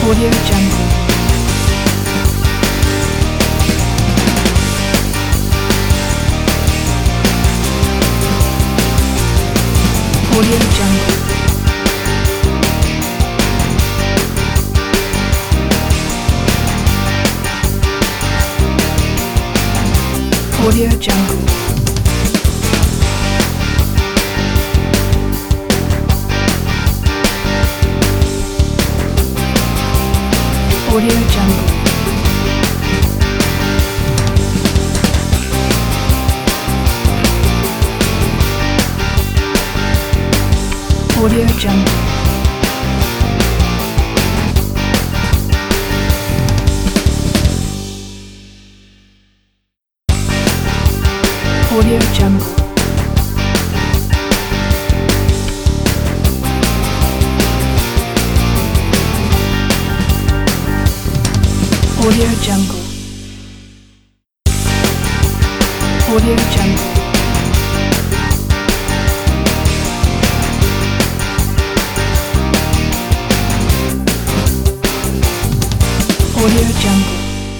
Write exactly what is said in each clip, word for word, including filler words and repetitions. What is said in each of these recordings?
Audio Jungle. Audio Jungle. Audio Jungle. Audio Jungle. Audio Jungle. Audio Jungle. Audio Jungle. Audio Jungle. Audio Jungle.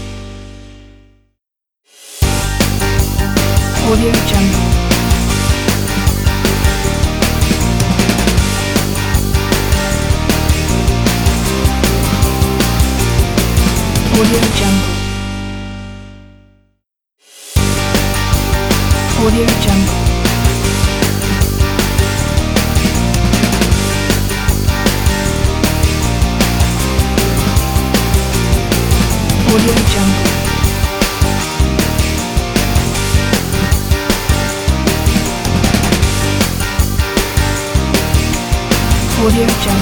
Audio Jungle. Audio Jungle. Audio Jungle. Audio Jungle. Audio Jungle.